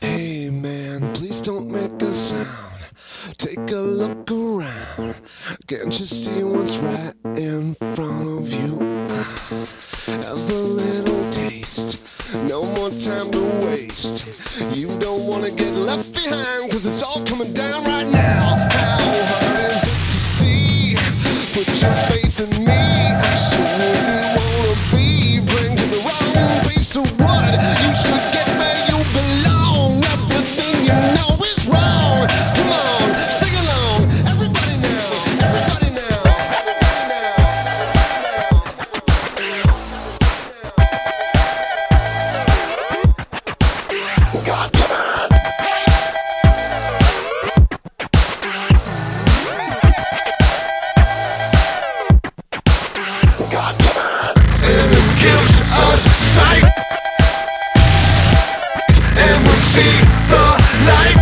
Hey man, please don't make a sound. Take a look around. Can't you see what's right in front of you? Have a little taste. No more time to waste. You don't wanna get left behind, cause it's all coming down right now. How hard is it to see? Put your faith in me. I sure wouldn't wanna be bring to the wrong piece of wood. You should get where you belong. Everything you know is wrong. Come on, sing along. Everybody now, everybody now, everybody now. God damn it. God damn it. And it kills us sight. And we see the light.